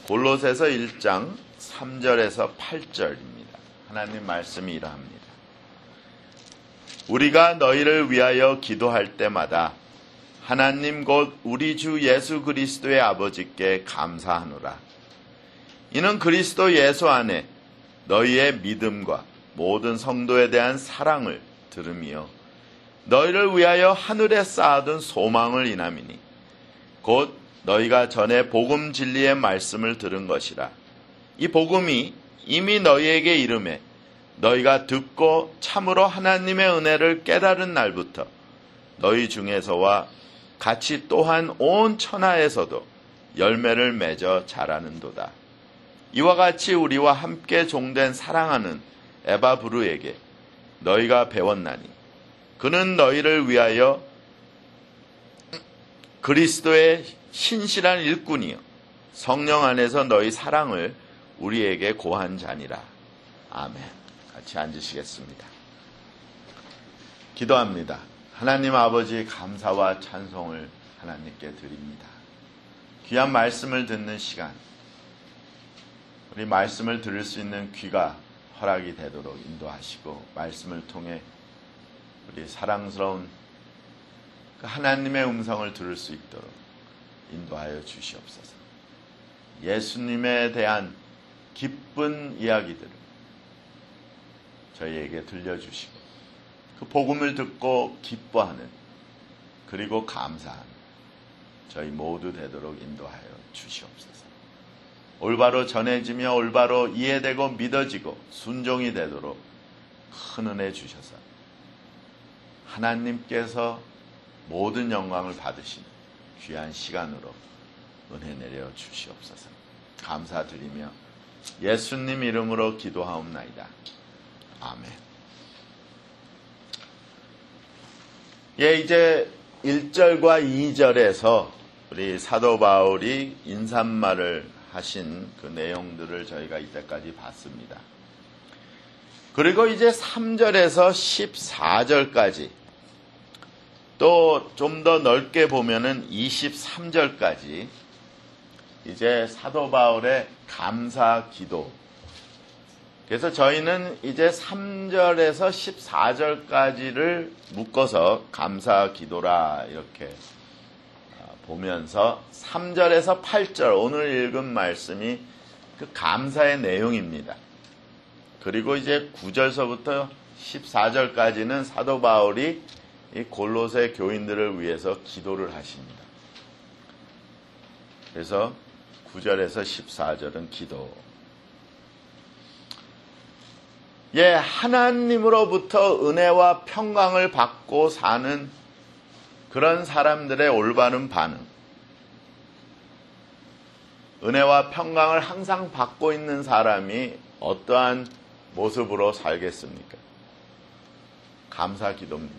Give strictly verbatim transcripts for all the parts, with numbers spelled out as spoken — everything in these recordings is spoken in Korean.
골로새서 일 장 삼 절에서 팔 절입니다. 하나님 말씀이 이러합니다. 우리가 너희를 위하여 기도할 때마다 하나님 곧 우리 주 예수 그리스도의 아버지께 감사하노라. 이는 그리스도 예수 안에 너희의 믿음과 모든 성도에 대한 사랑을 들음이요 너희를 위하여 하늘에 쌓아둔 소망을 인함이니 곧 너희가 전에 복음 진리의 말씀을 들은 것이라. 이 복음이 이미 너희에게 이름에 너희가 듣고 참으로 하나님의 은혜를 깨달은 날부터 너희 중에서와 같이 또한 온 천하에서도 열매를 맺어 자라는도다. 이와 같이 우리와 함께 종된 사랑하는 에바브루에게 너희가 배웠나니 그는 너희를 위하여 그리스도의 신실한 일꾼이요 성령 안에서 너희 사랑을 우리에게 고한 자니라. 아멘. 같이 앉으시겠습니다. 기도합니다. 하나님 아버지 감사와 찬송을 하나님께 드립니다. 귀한 말씀을 듣는 시간, 우리 말씀을 들을 수 있는 귀가 허락이 되도록 인도하시고 말씀을 통해 우리 사랑스러운 그 하나님의 음성을 들을 수 있도록 인도하여 주시옵소서. 예수님에 대한 기쁜 이야기들을 저희에게 들려주시고 그 복음을 듣고 기뻐하는 그리고 감사하는 저희 모두 되도록 인도하여 주시옵소서. 올바로 전해지며 올바로 이해되고 믿어지고 순종이 되도록 큰 은혜 주셔서 하나님께서 모든 영광을 받으시는 귀한 시간으로 은혜 내려 주시옵소서. 감사드리며 예수님 이름으로 기도하옵나이다. 아멘. 예, 이제 일 절과 이 절에서 우리 사도 바울이 인사말을 하신 그 내용들을 저희가 이때까지 봤습니다. 그리고 이제 삼 절에서 십사 절까지 또 좀 더 넓게 보면은 이십삼 절까지 이제 사도 바울의 감사 기도. 그래서 저희는 이제 삼 절에서 십사 절까지를 묶어서 감사 기도라 이렇게 보면서 삼 절에서 팔 절 오늘 읽은 말씀이 그 감사의 내용입니다. 그리고 이제 구 절서부터 십사 절까지는 사도 바울이 이 골로새 교인들을 위해서 기도를 하십니다. 그래서 구 절에서 십사 절은 기도. 예, 하나님으로부터 은혜와 평강을 받고 사는 그런 사람들의 올바른 반응. 은혜와 평강을 항상 받고 있는 사람이 어떠한 모습으로 살겠습니까? 감사 기도입니다.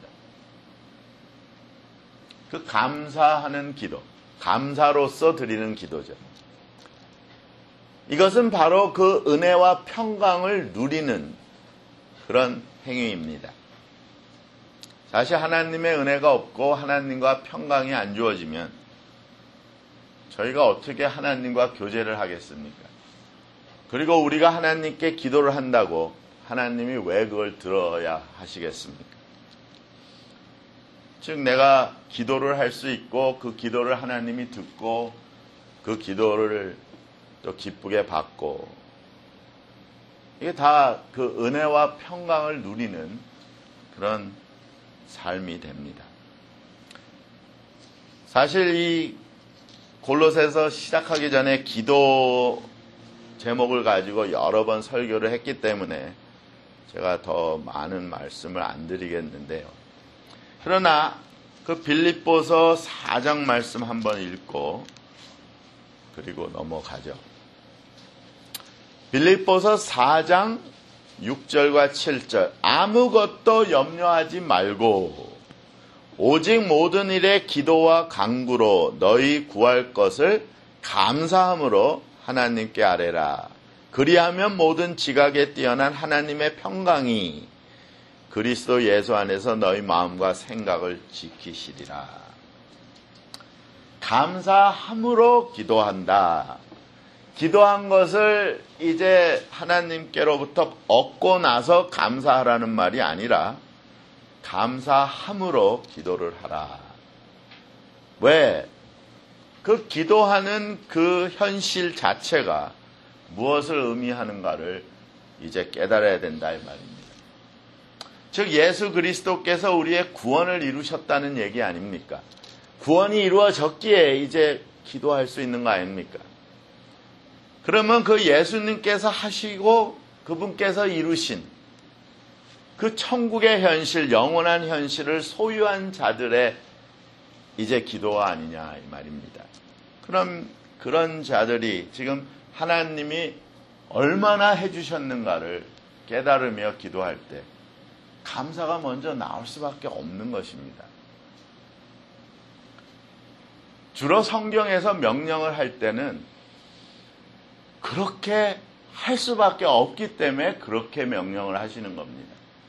그 감사하는 기도, 감사로서 드리는 기도죠. 이것은 바로 그 은혜와 평강을 누리는 그런 행위입니다. 사실 하나님의 은혜가 없고 하나님과 평강이 안 주어지면 저희가 어떻게 하나님과 교제를 하겠습니까? 그리고 우리가 하나님께 기도를 한다고 하나님이 왜 그걸 들어야 하시겠습니까? 즉 내가 기도를 할 수 있고 그 기도를 하나님이 듣고 그 기도를 또 기쁘게 받고 이게 다 그 은혜와 평강을 누리는 그런 삶이 됩니다. 사실 이 골로새서 시작하기 전에 기도 제목을 가지고 여러 번 설교를 했기 때문에 제가 더 많은 말씀을 안 드리겠는데요. 그러나 그 빌립보서 사 장 말씀 한번 읽고 그리고 넘어가죠. 빌립보서 사 장 육 절과 칠 절 아무것도 염려하지 말고 오직 모든 일에 기도와 간구로 너희 구할 것을 감사함으로 하나님께 아뢰라. 그리하면 모든 지각에 뛰어난 하나님의 평강이 그리스도 예수 안에서 너희 마음과 생각을 지키시리라. 감사함으로 기도한다. 기도한 것을 이제 하나님께로부터 얻고 나서 감사하라는 말이 아니라 감사함으로 기도를 하라. 왜? 그 기도하는 그 현실 자체가 무엇을 의미하는가를 이제 깨달아야 된다 이 말입니다. 즉 예수 그리스도께서 우리의 구원을 이루셨다는 얘기 아닙니까? 구원이 이루어졌기에 이제 기도할 수 있는 거 아닙니까? 그러면 그 예수님께서 하시고 그분께서 이루신 그 천국의 현실, 영원한 현실을 소유한 자들의 이제 기도가 아니냐 이 말입니다. 그럼 그런 자들이 지금 하나님이 얼마나 해주셨는가를 깨달으며 기도할 때 감사가 먼저 나올 수밖에 없는 것입니다. 주로 성경에서 명령을 할 때는 그렇게 할 수밖에 없기 때문에 그렇게 명령을 하시는 겁니다.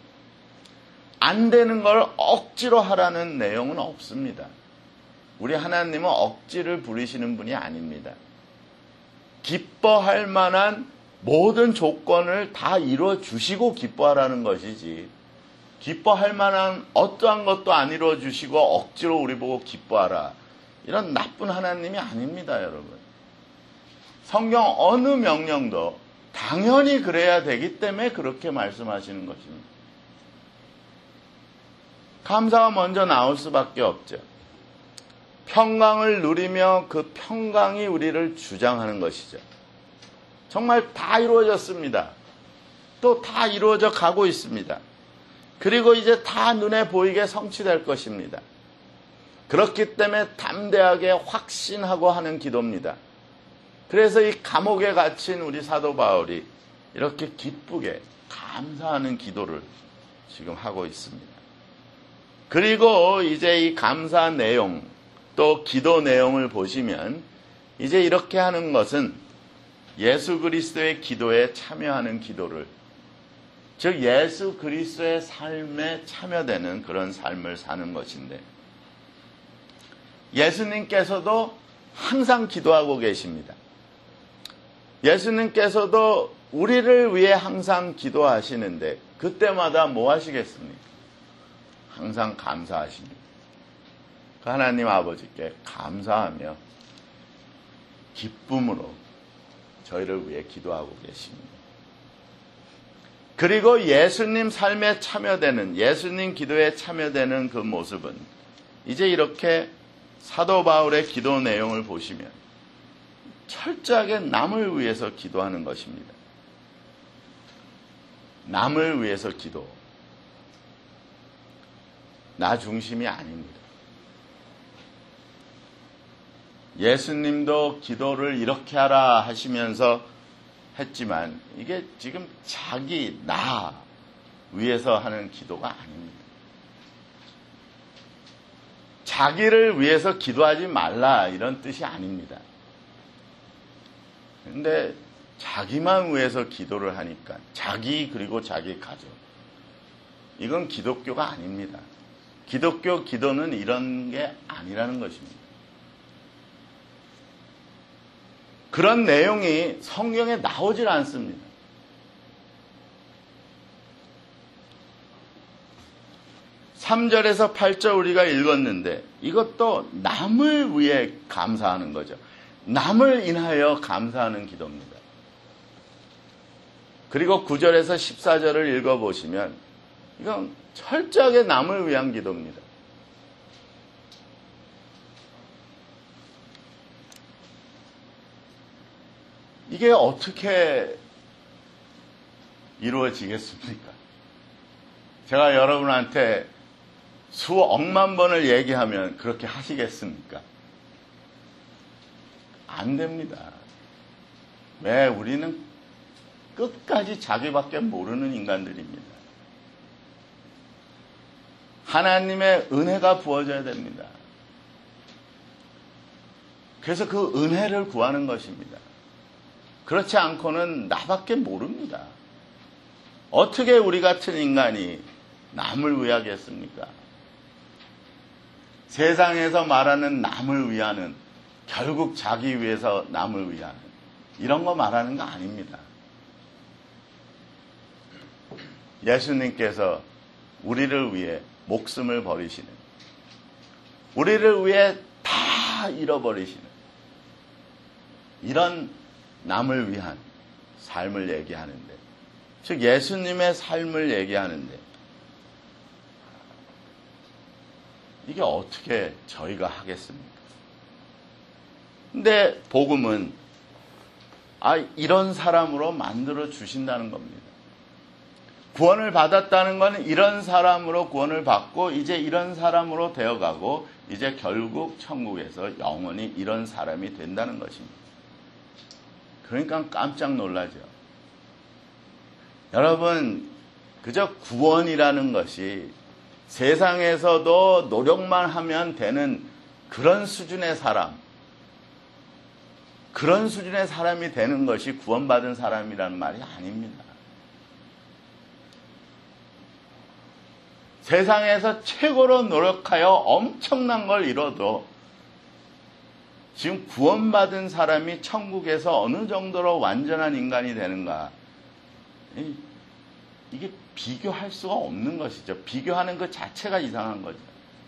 안 되는 걸 억지로 하라는 내용은 없습니다. 우리 하나님은 억지를 부리시는 분이 아닙니다. 기뻐할 만한 모든 조건을 다 이루어 주시고 기뻐하라는 것이지 기뻐할 만한 어떠한 것도 안 이루어 주시고 억지로 우리 보고 기뻐하라. 이런 나쁜 하나님이 아닙니다, 여러분. 성경 어느 명령도 당연히 그래야 되기 때문에 그렇게 말씀하시는 것입니다. 감사가 먼저 나올 수밖에 없죠. 평강을 누리며 그 평강이 우리를 주장하는 것이죠. 정말 다 이루어졌습니다. 또 다 이루어져 가고 있습니다. 그리고 이제 다 눈에 보이게 성취될 것입니다. 그렇기 때문에 담대하게 확신하고 하는 기도입니다. 그래서 이 감옥에 갇힌 우리 사도 바울이 이렇게 기쁘게 감사하는 기도를 지금 하고 있습니다. 그리고 이제 이 감사 내용 또 기도 내용을 보시면 이제 이렇게 하는 것은 예수 그리스도의 기도에 참여하는 기도를 즉 예수 그리스도의 삶에 참여되는 그런 삶을 사는 것인데 예수님께서도 항상 기도하고 계십니다. 예수님께서도 우리를 위해 항상 기도하시는데 그때마다 뭐 하시겠습니까? 항상 감사하십니다. 그 하나님 아버지께 감사하며 기쁨으로 저희를 위해 기도하고 계십니다. 그리고 예수님 삶에 참여되는 예수님 기도에 참여되는 그 모습은 이제 이렇게 사도 바울의 기도 내용을 보시면 철저하게 남을 위해서 기도하는 것입니다. 남을 위해서 기도. 나 중심이 아닙니다. 예수님도 기도를 이렇게 하라 하시면서 했지만 이게 지금 자기, 나 위해서 하는 기도가 아닙니다. 자기를 위해서 기도하지 말라 이런 뜻이 아닙니다. 그런데 자기만 위해서 기도를 하니까 자기 그리고 자기 가족 이건 기독교가 아닙니다. 기독교 기도는 이런 게 아니라는 것입니다. 그런 내용이 성경에 나오질 않습니다. 삼 절에서 팔 절 우리가 읽었는데 이것도 남을 위해 감사하는 거죠. 남을 인하여 감사하는 기도입니다. 그리고 구 절에서 십사 절을 읽어보시면 이건 철저하게 남을 위한 기도입니다. 이게 어떻게 이루어지겠습니까? 제가 여러분한테 수억만 번을 얘기하면 그렇게 하시겠습니까? 안 됩니다. 왜? 우리는 끝까지 자기밖에 모르는 인간들입니다. 하나님의 은혜가 부어져야 됩니다. 그래서 그 은혜를 구하는 것입니다. 그렇지 않고는 나밖에 모릅니다. 어떻게 우리 같은 인간이 남을 위하겠습니까? 세상에서 말하는 남을 위하는 결국 자기 위해서 남을 위하는 이런 거 말하는 거 아닙니다. 예수님께서 우리를 위해 목숨을 버리시는, 우리를 위해 다 잃어버리시는 이런 남을 위한 삶을 얘기하는데, 즉 예수님의 삶을 얘기하는데, 이게 어떻게 저희가 하겠습니까? 근데 복음은 아 이런 사람으로 만들어 주신다는 겁니다. 구원을 받았다는 건 이런 사람으로 구원을 받고 이제 이런 사람으로 되어가고 이제 결국 천국에서 영원히 이런 사람이 된다는 것입니다. 그러니까 깜짝 놀라죠. 여러분, 그저 구원이라는 것이 세상에서도 노력만 하면 되는 그런 수준의 사람, 그런 수준의 사람이 되는 것이 구원받은 사람이라는 말이 아닙니다. 세상에서 최고로 노력하여 엄청난 걸 이뤄도 지금 구원받은 사람이 천국에서 어느 정도로 완전한 인간이 되는가, 이게 비교할 수가 없는 것이죠. 비교하는 것 자체가 이상한 거죠.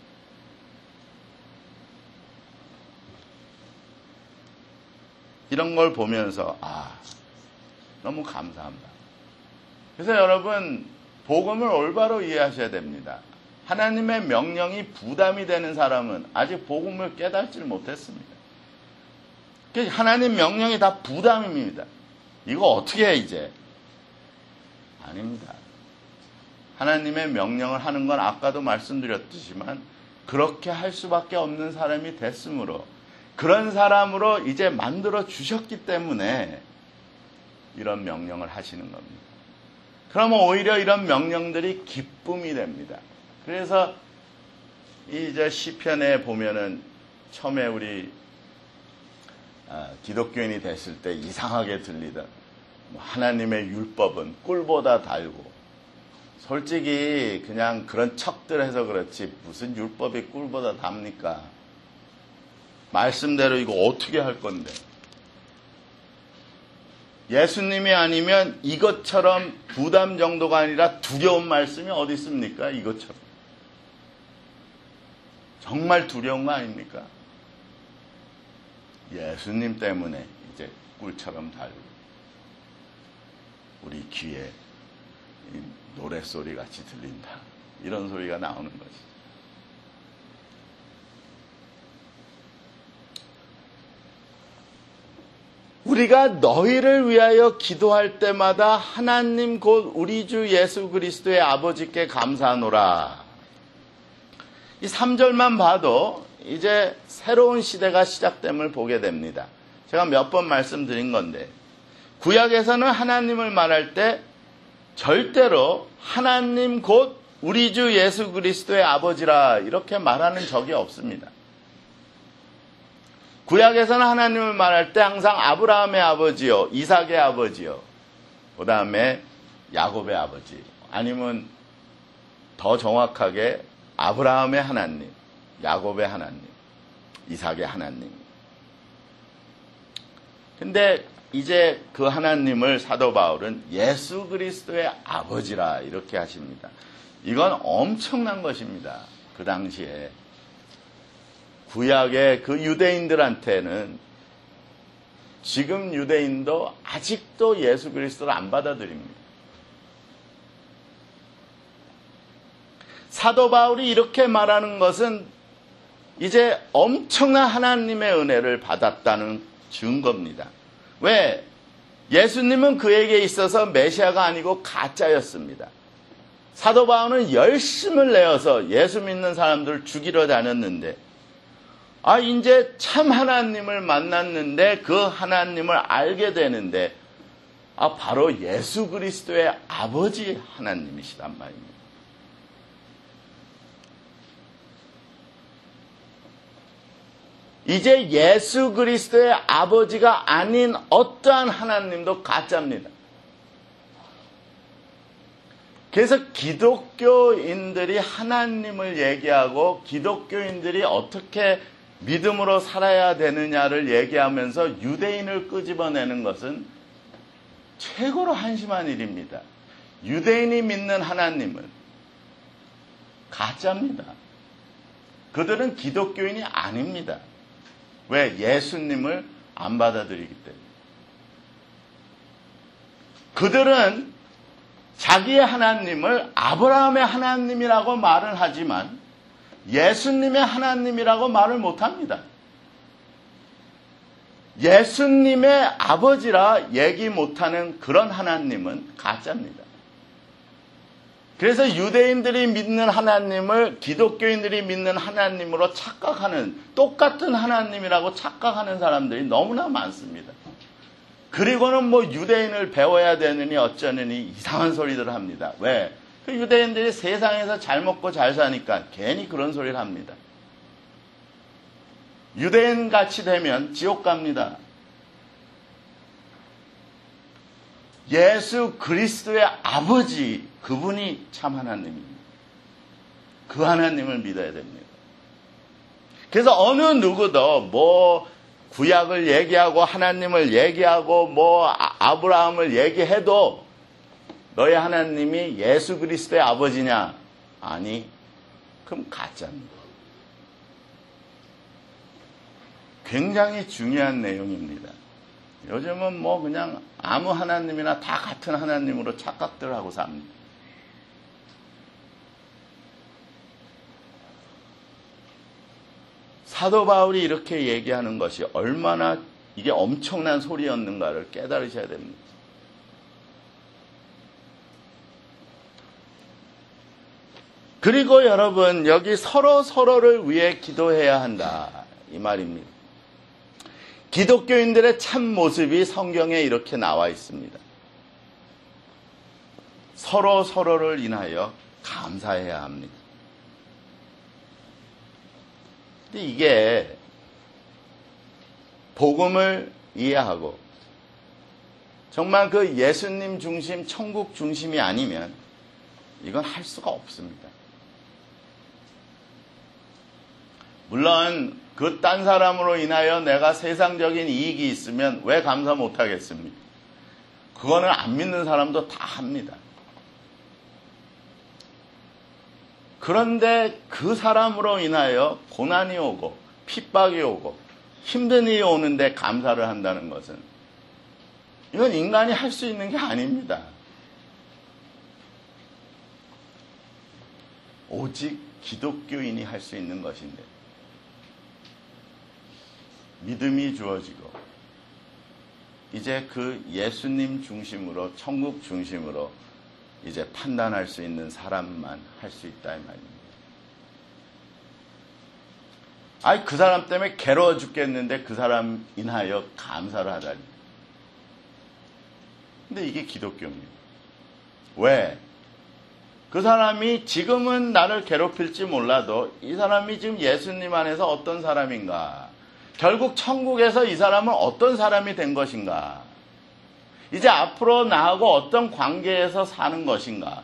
이런 걸 보면서 아, 너무 감사합니다. 그래서 여러분, 복음을 올바로 이해하셔야 됩니다. 하나님의 명령이 부담이 되는 사람은 아직 복음을 깨닫지 못했습니다. 하나님 명령이 다 부담입니다. 이거 어떻게 해 이제? 아닙니다. 하나님의 명령을 하는 건 아까도 말씀드렸지만 그렇게 할 수밖에 없는 사람이 됐으므로, 그런 사람으로 이제 만들어 주셨기 때문에 이런 명령을 하시는 겁니다. 그러면 오히려 이런 명령들이 기쁨이 됩니다. 그래서 이제 시편에 보면은 처음에 우리 아, 기독교인이 됐을 때 이상하게 들리던 하나님의 율법은 꿀보다 달고, 솔직히 그냥 그런 척들 해서 그렇지 무슨 율법이 꿀보다 답니까? 말씀대로 이거 어떻게 할 건데? 예수님이 아니면 이것처럼 부담 정도가 아니라 두려운 말씀이 어디 있습니까? 이것처럼. 정말 두려운 거 아닙니까? 예수님 때문에 이제 꿀처럼 달고 우리 귀에 노랫소리 같이 들린다, 이런 소리가 나오는 것이죠. 우리가 너희를 위하여 기도할 때마다 하나님 곧 우리 주 예수 그리스도의 아버지께 감사하노라. 이 삼 절만 봐도 이제 새로운 시대가 시작됨을 보게 됩니다. 제가 몇 번 말씀드린 건데, 구약에서는 하나님을 말할 때 절대로 하나님 곧 우리 주 예수 그리스도의 아버지라 이렇게 말하는 적이 없습니다. 구약에서는 하나님을 말할 때 항상 아브라함의 아버지요, 이삭의 아버지요, 그 다음에 야곱의 아버지, 아니면 더 정확하게 아브라함의 하나님, 야곱의 하나님, 이삭의 하나님. 근데 이제 그 하나님을 사도 바울은 예수 그리스도의 아버지라 이렇게 하십니다. 이건 엄청난 것입니다. 그 당시에 구약의 그 유대인들한테는, 지금 유대인도 아직도 예수 그리스도를 안 받아들입니다. 사도 바울이 이렇게 말하는 것은 이제 엄청난 하나님의 은혜를 받았다는 증거입니다. 왜? 예수님은 그에게 있어서 메시아가 아니고 가짜였습니다. 사도 바울은 열심을 내어서 예수 믿는 사람들을 죽이러 다녔는데, 아, 이제 참 하나님을 만났는데 그 하나님을 알게 되는데, 아, 바로 예수 그리스도의 아버지 하나님이시단 말입니다. 이제 예수 그리스도의 아버지가 아닌 어떠한 하나님도 가짜입니다. 그래서 기독교인들이 하나님을 얘기하고 기독교인들이 어떻게 믿음으로 살아야 되느냐를 얘기하면서 유대인을 끄집어내는 것은 최고로 한심한 일입니다. 유대인이 믿는 하나님은 가짜입니다. 그들은 기독교인이 아닙니다. 왜? 예수님을 안 받아들이기 때문에. 그들은 자기의 하나님을 아브라함의 하나님이라고 말을 하지만 예수님의 하나님이라고 말을 못합니다. 예수님의 아버지라 얘기 못하는 그런 하나님은 가짜입니다. 그래서 유대인들이 믿는 하나님을 기독교인들이 믿는 하나님으로 착각하는, 똑같은 하나님이라고 착각하는 사람들이 너무나 많습니다. 그리고는 뭐 유대인을 배워야 되느니 어쩌느니 이상한 소리들을 합니다. 왜? 그 유대인들이 세상에서 잘 먹고 잘 사니까 괜히 그런 소리를 합니다. 유대인 같이 되면 지옥 갑니다. 예수 그리스도의 아버지, 그분이 참 하나님입니다. 그 하나님을 믿어야 됩니다. 그래서 어느 누구도 뭐 구약을 얘기하고 하나님을 얘기하고 뭐 아브라함을 얘기해도 너의 하나님이 예수 그리스도의 아버지냐? 아니, 그럼 가짜입니다. 굉장히 중요한 내용입니다. 요즘은 뭐 그냥 아무 하나님이나 다 같은 하나님으로 착각들 하고 삽니다. 사도 바울이 이렇게 얘기하는 것이 얼마나 이게 엄청난 소리였는가를 깨달으셔야 됩니다. 그리고 여러분, 여기 서로 서로를 위해 기도해야 한다, 이 말입니다. 기독교인들의 참 모습이 성경에 이렇게 나와 있습니다. 서로 서로를 인하여 감사해야 합니다. 근데 이게 복음을 이해하고 정말 그 예수님 중심, 천국 중심이 아니면 이건 할 수가 없습니다. 물론 그 딴 사람으로 인하여 내가 세상적인 이익이 있으면 왜 감사 못하겠습니까? 그거는 안 믿는 사람도 다 합니다. 그런데 그 사람으로 인하여 고난이 오고 핍박이 오고 힘든 일이 오는데 감사를 한다는 것은 이건 인간이 할 수 있는 게 아닙니다. 오직 기독교인이 할 수 있는 것인데 믿음이 주어지고 이제 그 예수님 중심으로 천국 중심으로 이제 판단할 수 있는 사람만 할 수 있다 이 말입니다. 아이 그 사람 때문에 괴로워 죽겠는데 그 사람 인하여 감사를 하다니. 근데 이게 기독교입니다. 왜? 그 사람이 지금은 나를 괴롭힐지 몰라도 이 사람이 지금 예수님 안에서 어떤 사람인가? 결국 천국에서 이 사람은 어떤 사람이 된 것인가? 이제 앞으로 나하고 어떤 관계에서 사는 것인가?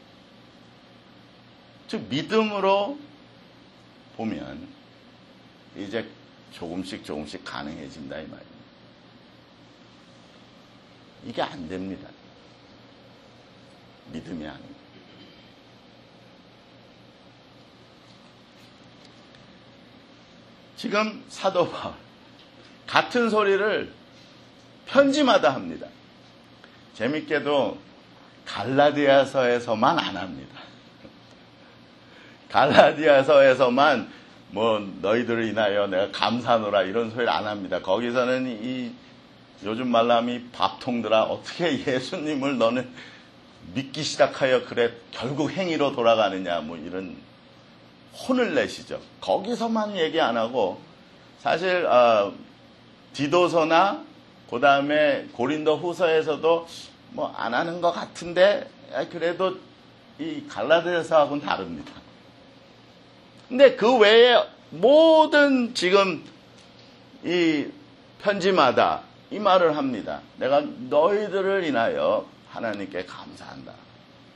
즉 믿음으로 보면 이제 조금씩 조금씩 가능해진다 이 말입니다. 이게 안 됩니다. 믿음이 아닙니다. 지금 사도 바울 같은 소리를 편지마다 합니다. 재밌게도 갈라디아서에서만 안 합니다. 갈라디아서에서만 뭐 너희들을 인하여 내가 감사하노라 이런 소리를 안 합니다. 거기서는 이 요즘 말로 하면 밥통들아 어떻게 예수님을 너는 믿기 시작하여 그래 결국 행위로 돌아가느냐 뭐 이런 혼을 내시죠. 거기서만 얘기 안 하고 사실 어, 디도서나 그 다음에 고린도 후서에서도 뭐 안 하는 것 같은데 그래도 이 갈라디아서하고는 다릅니다. 근데 그 외에 모든 지금 이 편지마다 이 말을 합니다. 내가 너희들을 인하여 하나님께 감사한다.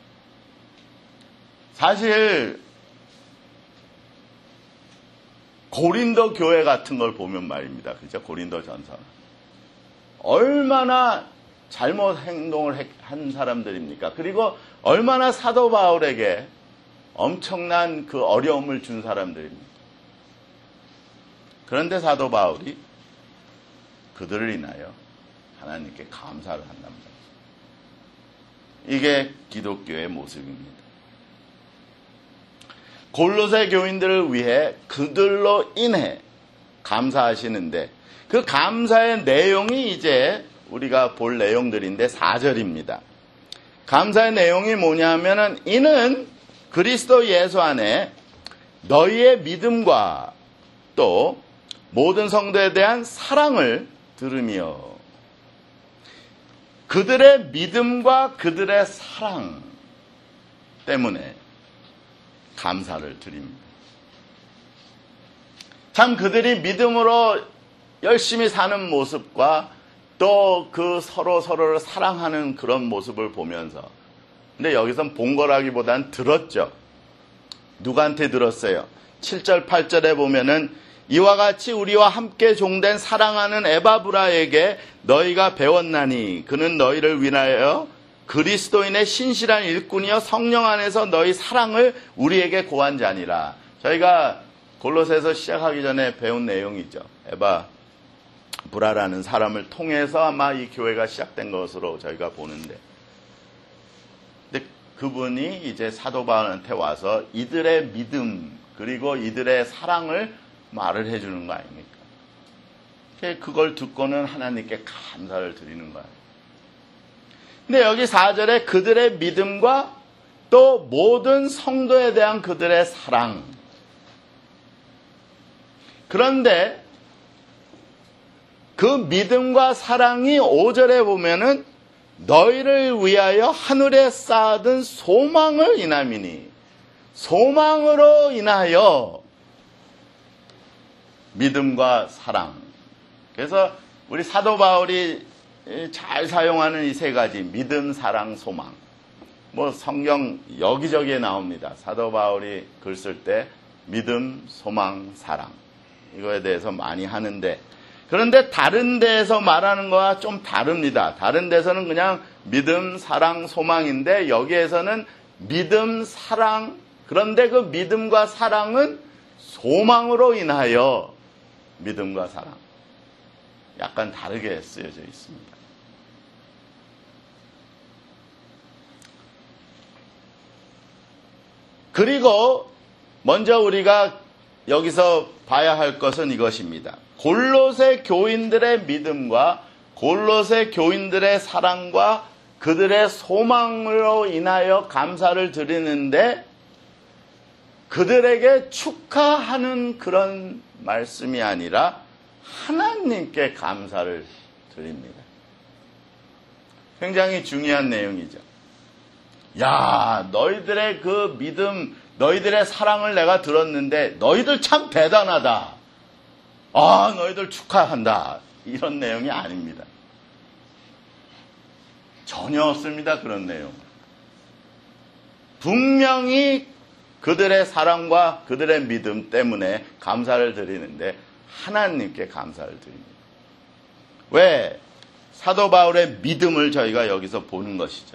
사실 고린도 교회 같은 걸 보면 말입니다. 그죠? 고린도 전서. 얼마나 잘못 행동을 한 사람들입니까? 그리고 얼마나 사도 바울에게 엄청난 그 어려움을 준 사람들입니다. 그런데 사도 바울이 그들을 인하여 하나님께 감사를 한답니다. 이게 기독교의 모습입니다. 골로새 교인들을 위해 그들로 인해 감사하시는데 그 감사의 내용이 이제 우리가 볼 내용들인데 사 절입니다. 감사의 내용이 뭐냐면은 이는 그리스도 예수 안에 너희의 믿음과 또 모든 성도에 대한 사랑을 들으며 그들의 믿음과 그들의 사랑 때문에 감사를 드립니다. 참 그들이 믿음으로 열심히 사는 모습과 또 그 서로 서로를 사랑하는 그런 모습을 보면서 근데 여기선 본 거라기보단 들었죠. 누구한테 들었어요? 칠 절 팔 절에 보면은 이와 같이 우리와 함께 종된 사랑하는 에바브라에게 너희가 배웠나니 그는 너희를 위하여 그리스도인의 신실한 일꾼이여 성령 안에서 너희 사랑을 우리에게 고한 자니라. 저희가 골로새서 시작하기 전에 배운 내용이죠. 에바브라라는 사람을 통해서 아마 이 교회가 시작된 것으로 저희가 보는데 근데 그분이 이제 사도 바울한테 와서 이들의 믿음 그리고 이들의 사랑을 말을 해주는 거 아닙니까? 그걸 듣고는 하나님께 감사를 드리는 거예요. 근데 여기 사 절에 그들의 믿음과 또 모든 성도에 대한 그들의 사랑. 그런데 그 믿음과 사랑이 오 절에 보면은 너희를 위하여 하늘에 쌓아둔 소망을 인함이니 소망으로 인하여 믿음과 사랑. 그래서 우리 사도 바울이 잘 사용하는 이 세 가지 믿음, 사랑, 소망. 뭐 성경 여기저기에 나옵니다. 사도 바울이 글 쓸 때 믿음, 소망, 사랑. 이거에 대해서 많이 하는데 그런데 다른 데에서 말하는 거와 좀 다릅니다. 다른 데서는 그냥 믿음, 사랑, 소망인데 여기에서는 믿음, 사랑. 그런데 그 믿음과 사랑은 소망으로 인하여 믿음과 사랑. 약간 다르게 쓰여져 있습니다. 그리고 먼저 우리가 여기서 봐야 할 것은 이것입니다. 골로새 교인들의 믿음과 골로새 교인들의 사랑과 그들의 소망으로 인하여 감사를 드리는데 그들에게 축하하는 그런 말씀이 아니라 하나님께 감사를 드립니다. 굉장히 중요한 내용이죠. 야, 너희들의 그 믿음, 너희들의 사랑을 내가 들었는데 너희들 참 대단하다. 아, 너희들 축하한다. 이런 내용이 아닙니다. 전혀 없습니다. 그런 내용. 분명히 그들의 사랑과 그들의 믿음 때문에 감사를 드리는데 하나님께 감사를 드립니다. 왜? 사도 바울의 믿음을 저희가 여기서 보는 것이죠.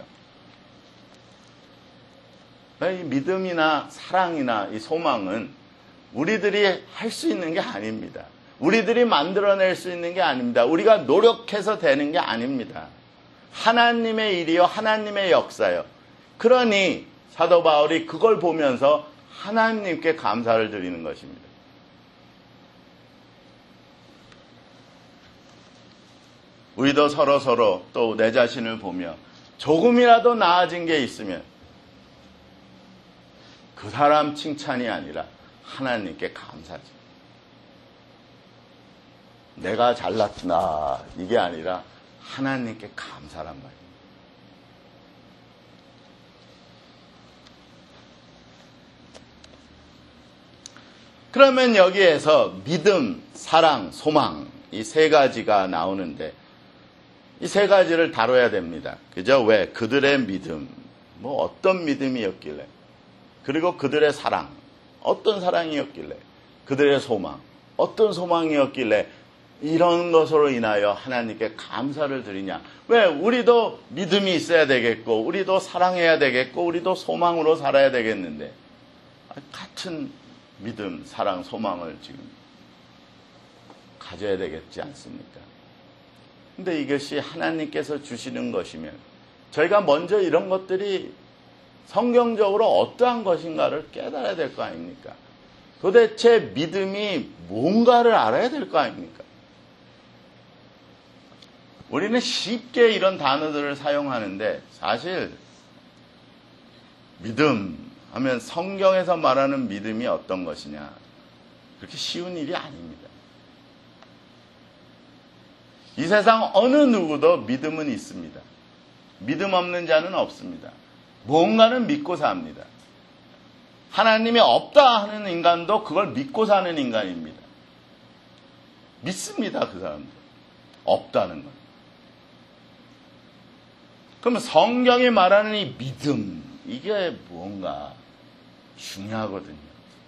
이 믿음이나 사랑이나 이 소망은 우리들이 할 수 있는 게 아닙니다. 우리들이 만들어낼 수 있는 게 아닙니다. 우리가 노력해서 되는 게 아닙니다. 하나님의 일이요, 하나님의 역사요. 그러니 사도 바울이 그걸 보면서 하나님께 감사를 드리는 것입니다. 우리도 서로 서로 또 내 자신을 보며 조금이라도 나아진 게 있으면 그 사람 칭찬이 아니라 하나님께 감사지. 내가 잘났구나 이게 아니라 하나님께 감사란 말이에요. 그러면 여기에서 믿음, 사랑, 소망 이 세 가지가 나오는데 이 세 가지를 다뤄야 됩니다. 그죠? 왜? 그들의 믿음, 뭐 어떤 믿음이었길래, 그리고 그들의 사랑, 어떤 사랑이었길래, 그들의 소망, 어떤 소망이었길래 이런 것으로 인하여 하나님께 감사를 드리냐? 왜? 우리도 믿음이 있어야 되겠고, 우리도 사랑해야 되겠고, 우리도 소망으로 살아야 되겠는데, 같은 믿음, 사랑, 소망을 지금 가져야 되겠지 않습니까? 근데 이것이 하나님께서 주시는 것이면, 저희가 먼저 이런 것들이 성경적으로 어떠한 것인가를 깨달아야 될 거 아닙니까? 도대체 믿음이 뭔가를 알아야 될 거 아닙니까? 우리는 쉽게 이런 단어들을 사용하는데 사실 믿음 하면 성경에서 말하는 믿음이 어떤 것이냐, 그렇게 쉬운 일이 아닙니다. 이 세상 어느 누구도 믿음은 있습니다. 믿음 없는 자는 없습니다. 뭔가는 믿고 삽니다. 하나님이 없다 하는 인간도 그걸 믿고 사는 인간입니다. 믿습니다, 그 사람들. 없다는 것. 그러면 성경이 말하는 이 믿음, 이게 뭔가 중요하거든요.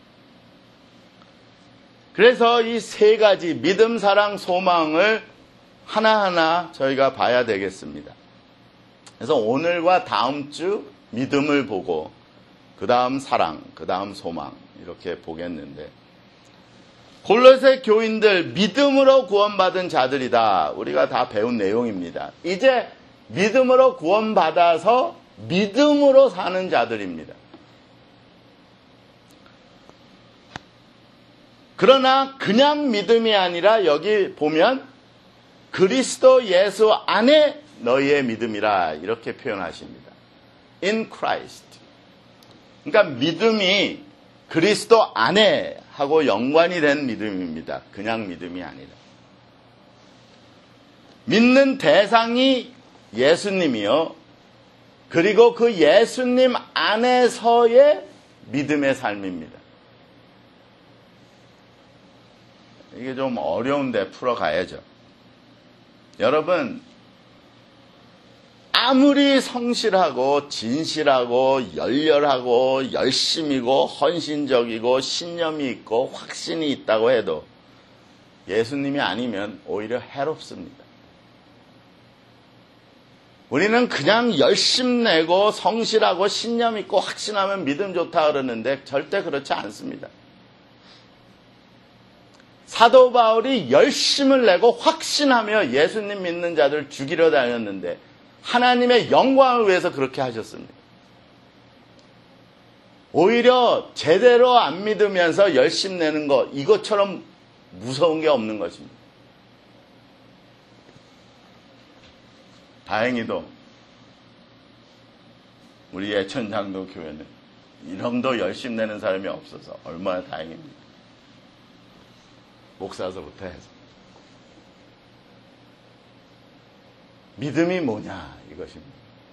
그래서 이 세 가지 믿음, 사랑, 소망을 하나하나 저희가 봐야 되겠습니다. 그래서 오늘과 다음 주 믿음을 보고 그 다음 사랑, 그 다음 소망 이렇게 보겠는데, 골로새 교인들 믿음으로 구원받은 자들이다. 우리가 다 배운 내용입니다. 이제 믿음으로 구원받아서 믿음으로 사는 자들입니다. 그러나 그냥 믿음이 아니라 여기 보면 그리스도 예수 안에 너희의 믿음이라 이렇게 표현하십니다. In Christ. 그러니까 믿음이 그리스도 안에 하고 연관이 된 믿음입니다. 그냥 믿음이 아니라. 믿는 대상이 예수님이요. 그리고 그 예수님 안에서의 믿음의 삶입니다. 이게 좀 어려운데 풀어가야죠. 여러분, 아무리 성실하고 진실하고 열렬하고 열심이고 헌신적이고 신념이 있고 확신이 있다고 해도 예수님이 아니면 오히려 해롭습니다. 우리는 그냥 열심내고 성실하고 신념 있고 확신하면 믿음 좋다 그러는데 절대 그렇지 않습니다. 사도 바울이 열심을 내고 확신하며 예수님 믿는 자들 죽이러 다녔는데 하나님의 영광을 위해서 그렇게 하셨습니다. 오히려 제대로 안 믿으면서 열심 내는 것, 이것처럼 무서운 게 없는 것입니다. 다행히도 우리 예천장도 교회는 이런도 열심 내는 사람이 없어서 얼마나 다행입니다. 목사서부터 해서. 믿음이 뭐냐 이것입니다.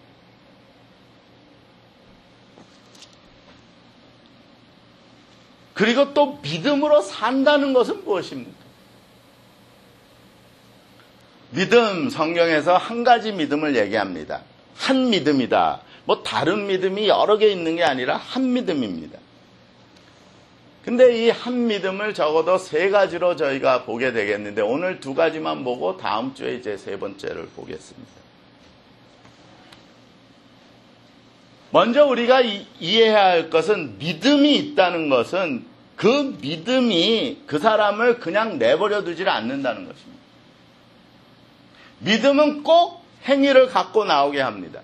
그리고 또 믿음으로 산다는 것은 무엇입니까? 믿음, 성경에서 한 가지 믿음을 얘기합니다. 한 믿음이다. 뭐 다른 믿음이 여러 개 있는 게 아니라 한 믿음입니다. 근데 이 한 믿음을 적어도 세 가지로 저희가 보게 되겠는데 오늘 두 가지만 보고 다음 주에 이제 세 번째를 보겠습니다. 먼저 우리가 이, 이해해야 할 것은 믿음이 있다는 것은 그 믿음이 그 사람을 그냥 내버려 두질 않는다는 것입니다. 믿음은 꼭 행위를 갖고 나오게 합니다.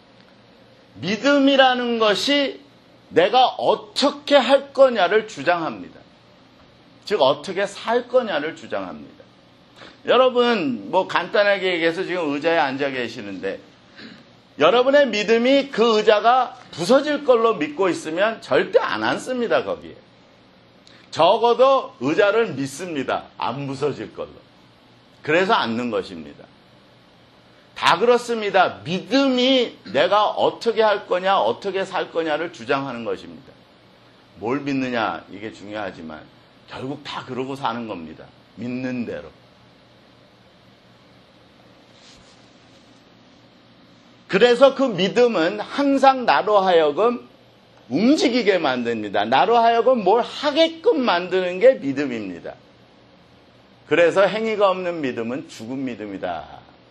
믿음이라는 것이 내가 어떻게 할 거냐를 주장합니다. 즉 어떻게 살 거냐를 주장합니다. 여러분 뭐 간단하게 얘기해서 지금 의자에 앉아 계시는데 여러분의 믿음이 그 의자가 부서질 걸로 믿고 있으면 절대 안 앉습니다. 거기에. 적어도 의자를 믿습니다. 안 부서질 걸로. 그래서 앉는 것입니다. 다 그렇습니다. 믿음이 내가 어떻게 할 거냐, 어떻게 살 거냐를 주장하는 것입니다. 뭘 믿느냐, 이게 중요하지만 결국 다 그러고 사는 겁니다. 믿는 대로. 그래서 그 믿음은 항상 나로 하여금 움직이게 만듭니다. 나로 하여금 뭘 하게끔 만드는 게 믿음입니다. 그래서 행위가 없는 믿음은 죽은 믿음이다.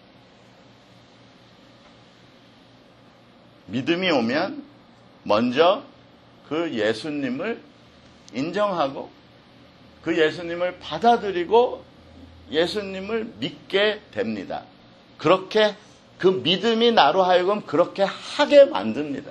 믿음이 오면 먼저 그 예수님을 인정하고 그 예수님을 받아들이고 예수님을 믿게 됩니다. 그렇게 그 믿음이 나로 하여금 그렇게 하게 만듭니다.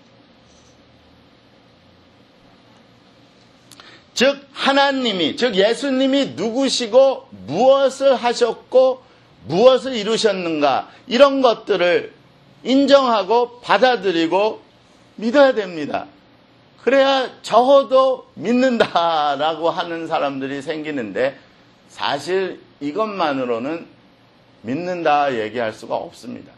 즉 하나님이, 즉 예수님이 누구시고 무엇을 하셨고 무엇을 이루셨는가, 이런 것들을 인정하고 받아들이고 믿어야 됩니다. 그래야 적어도 믿는다라고 하는 사람들이 생기는데, 사실 이것만으로는 믿는다 얘기할 수가 없습니다.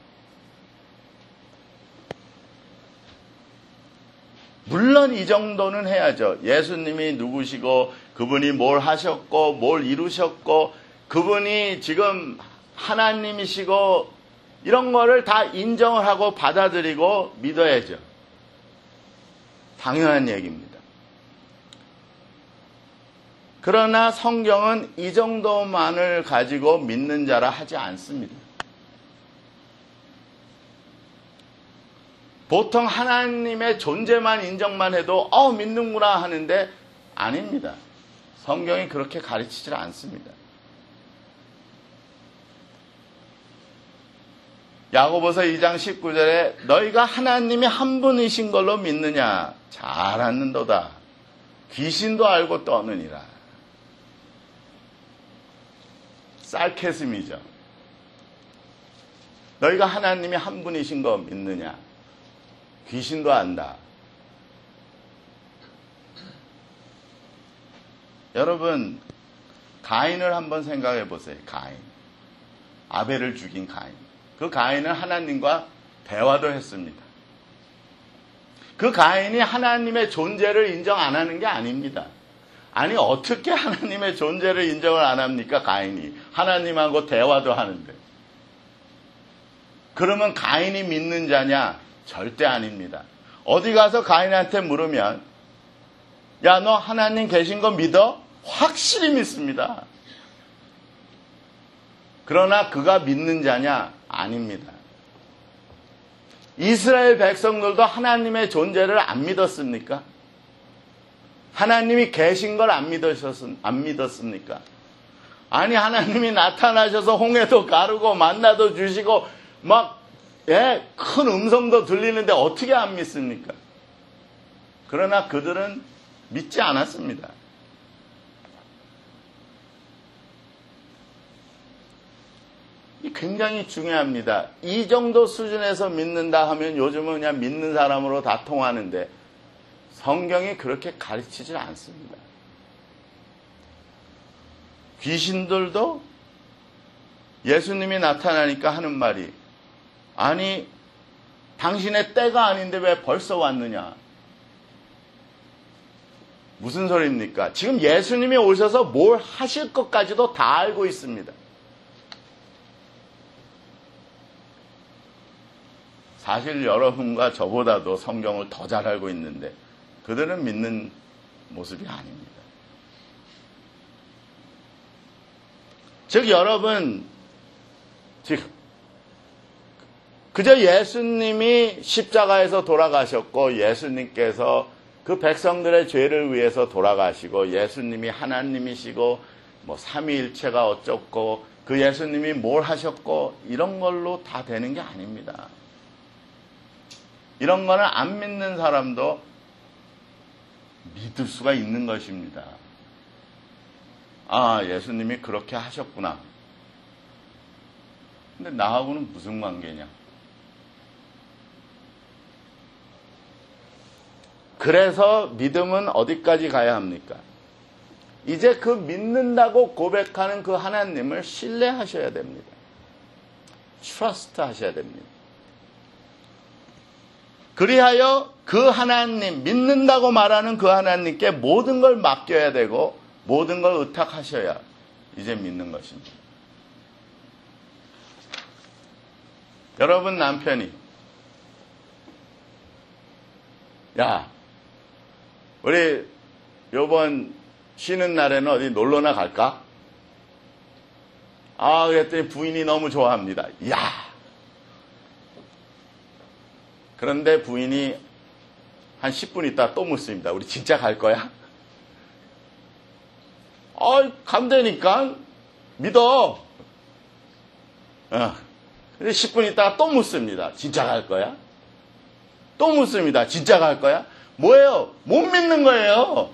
물론 이 정도는 해야죠. 예수님이 누구시고 그분이 뭘 하셨고 뭘 이루셨고 그분이 지금 하나님이시고 이런 거를 다 인정을 하고 받아들이고 믿어야죠. 당연한 얘기입니다. 그러나 성경은 이 정도만을 가지고 믿는 자라 하지 않습니다. 보통 하나님의 존재만 인정만 해도 어 믿는구나 하는데 아닙니다. 성경이 그렇게 가르치질 않습니다. 야고보서 이 장 십구 절에 너희가 하나님이 한 분이신 걸로 믿느냐? 잘 않는도다. 귀신도 알고 떠느니라. sarcasm이죠. 너희가 하나님이 한 분이신 거 믿느냐? 귀신도 안다. 여러분, 가인을 한번 생각해 보세요. 가인. 아벨을 죽인 가인. 그 가인은 하나님과 대화도 했습니다. 그 가인이 하나님의 존재를 인정 안 하는 게 아닙니다. 아니, 어떻게 하나님의 존재를 인정을 안 합니까? 가인이. 하나님하고 대화도 하는데. 그러면 가인이 믿는 자냐? 절대 아닙니다. 어디 가서 가인한테 물으면 야, 너 하나님 계신 거 믿어? 확실히 믿습니다. 그러나 그가 믿는 자냐? 아닙니다. 이스라엘 백성들도 하나님의 존재를 안 믿었습니까? 하나님이 계신 걸 안 믿으셨, 안 믿었습니까? 아니, 하나님이 나타나셔서 홍해도 가르고 만나도 주시고 막 예, 큰 음성도 들리는데 어떻게 안 믿습니까? 그러나 그들은 믿지 않았습니다. 이 굉장히 중요합니다. 이 정도 수준에서 믿는다 하면 요즘은 그냥 믿는 사람으로 다 통하는데 성경이 그렇게 가르치질 않습니다. 귀신들도 예수님이 나타나니까 하는 말이 아니, 당신의 때가 아닌데 왜 벌써 왔느냐? 무슨 소리입니까? 지금 예수님이 오셔서 뭘 하실 것까지도 다 알고 있습니다. 사실 여러분과 저보다도 성경을 더 잘 알고 있는데 그들은 믿는 모습이 아닙니다. 즉 여러분, 지금 그저 예수님이 십자가에서 돌아가셨고 예수님께서 그 백성들의 죄를 위해서 돌아가시고 예수님이 하나님이시고 뭐 삼위일체가 어쩌고 그 예수님이 뭘 하셨고 이런 걸로 다 되는 게 아닙니다. 이런 거는 안 믿는 사람도 믿을 수가 있는 것입니다. 아, 예수님이 그렇게 하셨구나. 근데 나하고는 무슨 관계냐? 그래서 믿음은 어디까지 가야 합니까? 이제 그 믿는다고 고백하는 그 하나님을 신뢰하셔야 됩니다. 트러스트 하셔야 됩니다. 그리하여 그 하나님, 믿는다고 말하는 그 하나님께 모든 걸 맡겨야 되고 모든 걸 의탁하셔야 이제 믿는 것입니다. 여러분 남편이 야, 우리 요번 쉬는 날에는 어디 놀러나 갈까? 아, 그랬더니 부인이 너무 좋아합니다. 이야. 그런데 부인이 한 십 분 있다 또 묻습니다. 우리 진짜 갈 거야? 아, 간다니까. 믿어. 어. 근데 십 분 있다가 또 묻습니다. 진짜 갈 거야? 또 묻습니다. 진짜 갈 거야? 뭐예요? 못 믿는 거예요.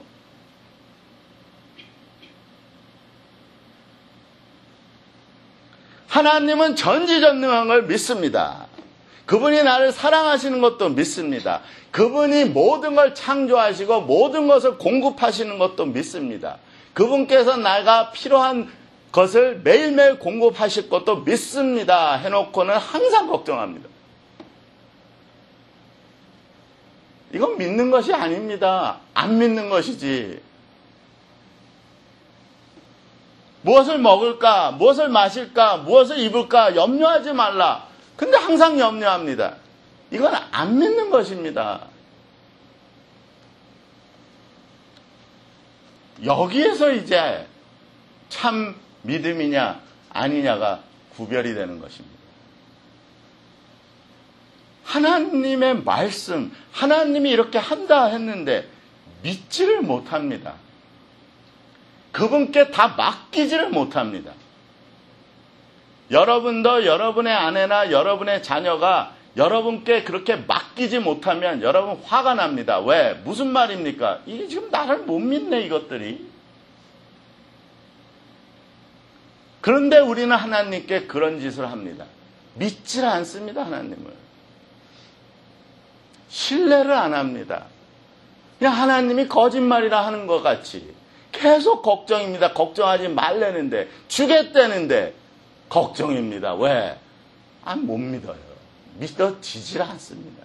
하나님은 전지전능한 걸 믿습니다. 그분이 나를 사랑하시는 것도 믿습니다. 그분이 모든 걸 창조하시고 모든 것을 공급하시는 것도 믿습니다. 그분께서 내가 필요한 것을 매일매일 공급하실 것도 믿습니다. 해놓고는 항상 걱정합니다. 이건 믿는 것이 아닙니다. 안 믿는 것이지. 무엇을 먹을까? 무엇을 마실까? 무엇을 입을까? 염려하지 말라. 근데 항상 염려합니다. 이건 안 믿는 것입니다. 여기에서 이제 참 믿음이냐 아니냐가 구별이 되는 것입니다. 하나님의 말씀, 하나님이 이렇게 한다 했는데 믿지를 못합니다. 그분께 다 맡기지를 못합니다. 여러분도 여러분의 아내나 여러분의 자녀가 여러분께 그렇게 맡기지 못하면 여러분 화가 납니다. 왜? 무슨 말입니까? 이게 지금 나를 못 믿네, 이것들이. 그런데 우리는 하나님께 그런 짓을 합니다. 믿질 않습니다, 하나님을. 신뢰를 안 합니다. 그냥 하나님이 거짓말이라 하는 것 같이 계속 걱정입니다. 걱정하지 말라는데, 주겠다는데 걱정입니다. 왜? 아, 못 믿어요. 믿어지질 않습니다.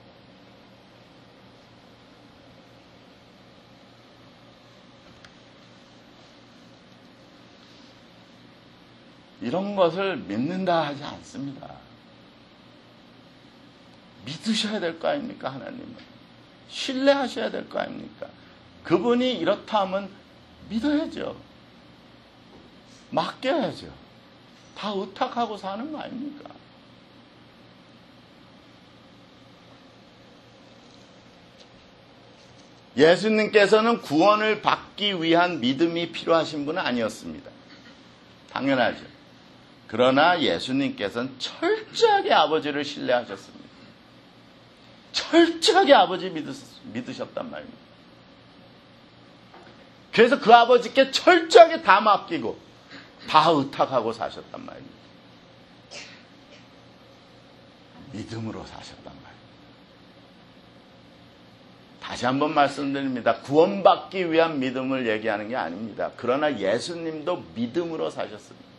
이런 것을 믿는다 하지 않습니다. 믿으셔야 될 거 아닙니까, 하나님은? 신뢰하셔야 될 거 아닙니까? 그분이 이렇다 하면 믿어야죠. 맡겨야죠. 다 의탁하고 사는 거 아닙니까? 예수님께서는 구원을 받기 위한 믿음이 필요하신 분은 아니었습니다. 당연하죠. 그러나 예수님께서는 철저하게 아버지를 신뢰하셨습니다. 철저하게 아버지 믿으셨단 말입니다. 그래서 그 아버지께 철저하게 다 맡기고 다 의탁하고 사셨단 말입니다. 믿음으로 사셨단 말입니다. 다시 한번 말씀드립니다. 구원받기 위한 믿음을 얘기하는 게 아닙니다. 그러나 예수님도 믿음으로 사셨습니다.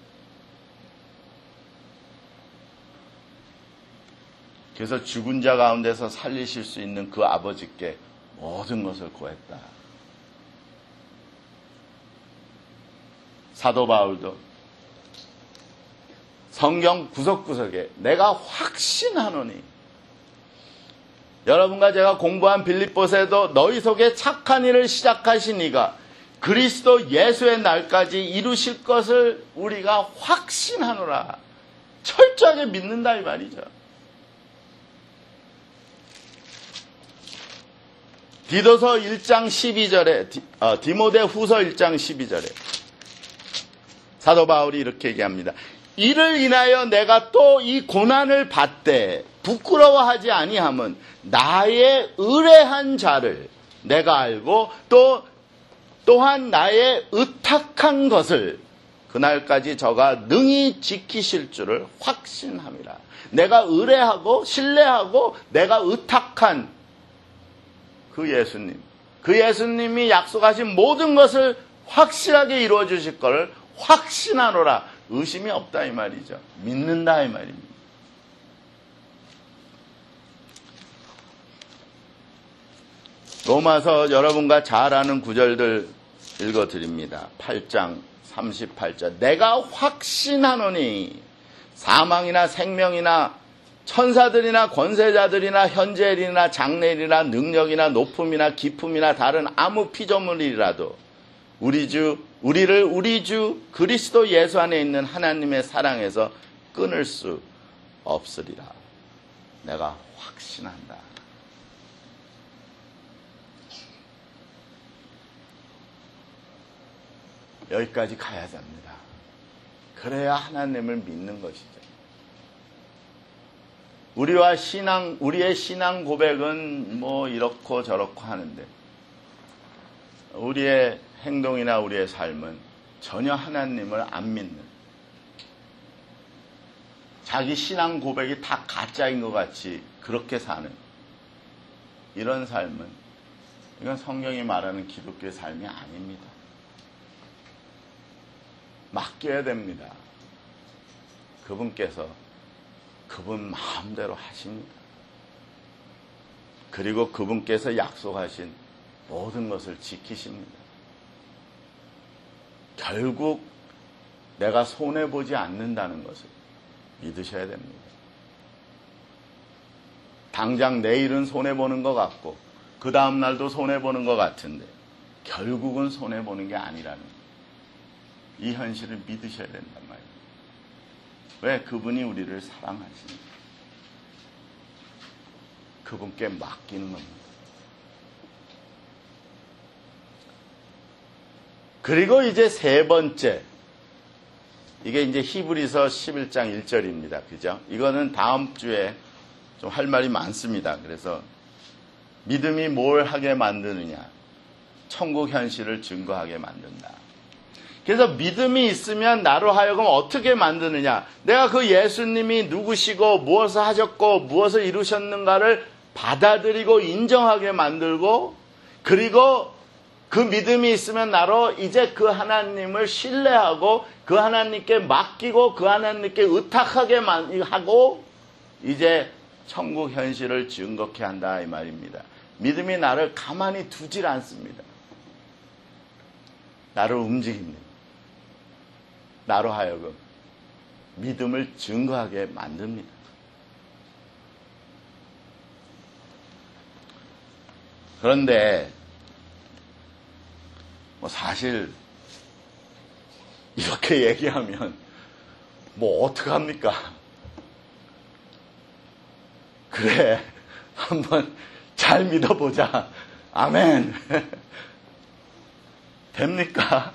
그래서 죽은 자 가운데서 살리실 수 있는 그 아버지께 모든 것을 구했다. 사도 바울도 성경 구석구석에 내가 확신하노니, 여러분과 제가 공부한 빌립보서에도 너희 속에 착한 일을 시작하신 이가 그리스도 예수의 날까지 이루실 것을 우리가 확신하노라. 철저하게 믿는다 이 말이죠. 디도서 일 장 십이 절에 어, 디모데 후서 일 장 십이 절에 사도 바울이 이렇게 얘기합니다. 이를 인하여 내가 또 이 고난을 받되 부끄러워하지 아니함은 나의 의뢰한 자를 내가 알고 또 또한 나의 의탁한 것을 그날까지 저가 능히 지키실 줄을 확신함이라. 내가 의뢰하고 신뢰하고 내가 의탁한 그 예수님, 그 예수님이 약속하신 모든 것을 확실하게 이루어 주실 것을 확신하노라. 의심이 없다 이 말이죠. 믿는다 이 말입니다. 로마서 여러분과 잘 아는 구절들 읽어드립니다. 팔 장 삼십팔 절. 내가 확신하노니 사망이나 생명이나 천사들이나 권세자들이나 현재일이나 장래일이나 능력이나 높음이나 기품이나 다른 아무 피조물이라도 우리 주 우리를 우리 주 그리스도 예수 안에 있는 하나님의 사랑에서 끊을 수 없으리라. 내가 확신한다. 여기까지 가야 됩니다. 그래야 하나님을 믿는 것이죠. 우리와 신앙, 우리의 신앙 고백은 뭐 이렇고 저렇고 하는데 우리의 행동이나 우리의 삶은 전혀 하나님을 안 믿는, 자기 신앙 고백이 다 가짜인 것 같이 그렇게 사는 이런 삶은, 이건 성경이 말하는 기독교의 삶이 아닙니다. 맡겨야 됩니다. 그분께서 그분 마음대로 하십니다. 그리고 그분께서 약속하신 모든 것을 지키십니다. 결국 내가 손해보지 않는다는 것을 믿으셔야 됩니다. 당장 내일은 손해보는 것 같고 그 다음 날도 손해보는 것 같은데 결국은 손해보는 게 아니라는 이 현실을 믿으셔야 된단 말이에요. 왜? 그분이 우리를 사랑하십니다. 그분께 맡기는 겁니다. 그리고 이제 세 번째, 이게 이제 히브리서 십일 장 일 절입니다. 그죠? 이거는 다음 주에 좀 할 말이 많습니다. 그래서 믿음이 뭘 하게 만드느냐? 천국 현실을 증거하게 만든다. 그래서 믿음이 있으면 나로 하여금 어떻게 만드느냐? 내가 그 예수님이 누구시고 무엇을 하셨고 무엇을 이루셨는가를 받아들이고 인정하게 만들고, 그리고 그 믿음이 있으면 나로 이제 그 하나님을 신뢰하고 그 하나님께 맡기고 그 하나님께 의탁하게 하고 이제 천국 현실을 증거케 한다 이 말입니다. 믿음이 나를 가만히 두질 않습니다. 나를 움직입니다. 나로 하여금 믿음을 증거하게 만듭니다. 그런데 뭐 사실 이렇게 얘기하면 뭐 어떡합니까? 그래, 한번 잘 믿어보자. 아멘. 됩니까?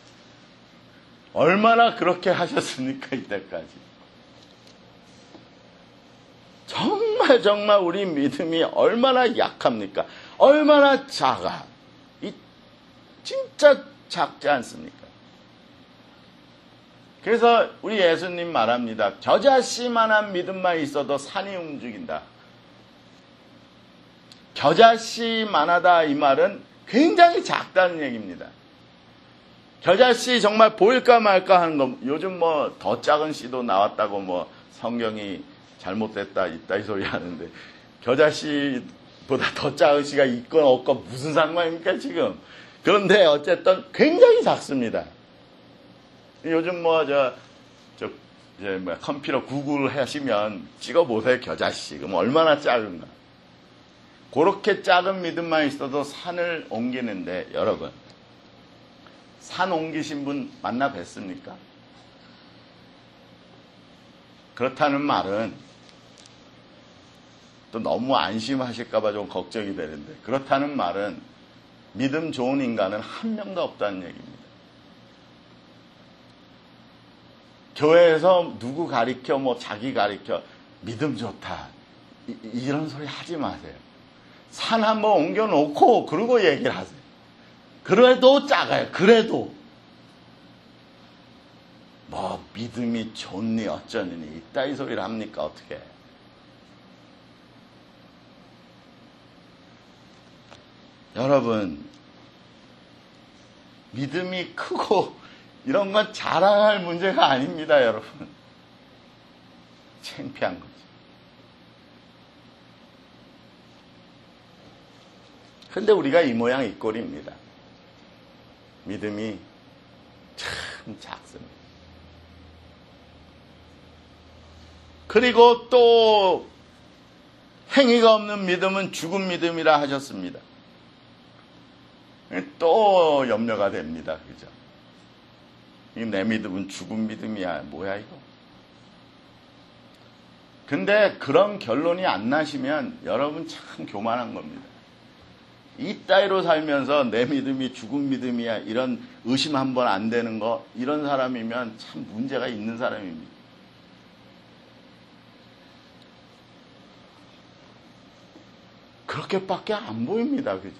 얼마나 그렇게 하셨습니까? 이때까지. 정말 정말 우리 믿음이 얼마나 약합니까? 얼마나 작아. 이 진짜 작지 않습니까? 그래서 우리 예수님 말합니다. 겨자씨만한 믿음만 있어도 산이 움직인다. 겨자씨만하다 이 말은 굉장히 작다는 얘기입니다. 겨자씨 정말 보일까 말까 하는 거, 요즘 뭐 더 작은 씨도 나왔다고 뭐 성경이 잘못됐다 있다 이 소리 하는데, 겨자씨보다 더 작은 씨가 있건 없건 무슨 상관입니까 지금? 그런데 어쨌든 굉장히 작습니다. 요즘 뭐 저 저 이제 뭐 컴퓨터 구글 하시면 찍어보세요. 겨자씨 그럼 얼마나 작은가. 그렇게 작은 믿음만 있어도 산을 옮기는데, 여러분 산 옮기신 분 만나 뵀습니까? 그렇다는 말은 또 너무 안심하실까봐 좀 걱정이 되는데, 그렇다는 말은 믿음 좋은 인간은 한 명도 없다는 얘기입니다. 교회에서 누구 가리켜 뭐 자기 가리켜 믿음 좋다 이, 이런 소리 하지 마세요. 산 한번 옮겨놓고 그러고 얘기를 하세요. 그래도 작아요. 그래도 뭐 믿음이 좋니 어쩌니 이따 이 소리를 합니까? 어떻게? 여러분, 믿음이 크고 이런 건 자랑할 문제가 아닙니다. 여러분, 창피한 거죠. 근데 우리가 이 모양 이 꼴입니다. 믿음이 참 작습니다. 그리고 또 행위가 없는 믿음은 죽은 믿음이라 하셨습니다. 또 염려가 됩니다. 그죠? 내 믿음은 죽은 믿음이야. 뭐야 이거? 근데 그런 결론이 안 나시면 여러분 참 교만한 겁니다. 이따위로 살면서 내 믿음이 죽은 믿음이야 이런 의심 한번 안 되는 거, 이런 사람이면 참 문제가 있는 사람입니다. 그렇게밖에 안 보입니다. 그죠?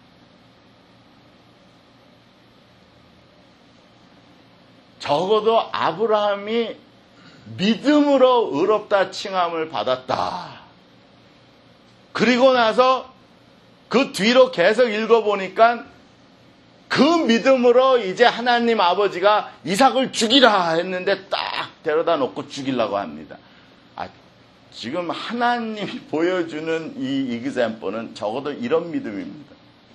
적어도 아브라함이 믿음으로 의롭다 칭함을 받았다. 그리고 나서 그 뒤로 계속 읽어보니까 그 믿음으로 이제 하나님 아버지가 이삭을 죽이라 했는데 딱 데려다 놓고 죽이려고 합니다. 아, 지금 하나님이 보여주는 이 이그젬플은 적어도 이런 믿음입니다.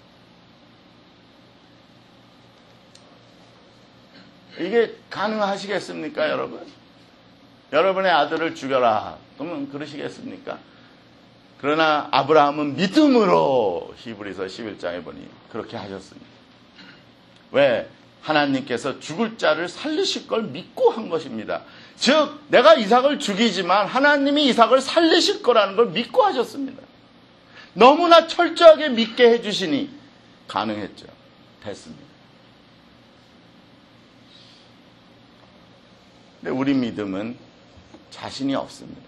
이게 가능하시겠습니까, 여러분? 여러분의 아들을 죽여라. 그러면 그러시겠습니까? 그러나 아브라함은 믿음으로 히브리서 십일 장에 보니 그렇게 하셨습니다. 왜? 하나님께서 죽을 자를 살리실 걸 믿고 한 것입니다. 즉 내가 이삭을 죽이지만 하나님이 이삭을 살리실 거라는 걸 믿고 하셨습니다. 너무나 철저하게 믿게 해주시니 가능했죠. 됐습니다. 근데 우리 믿음은 자신이 없습니다.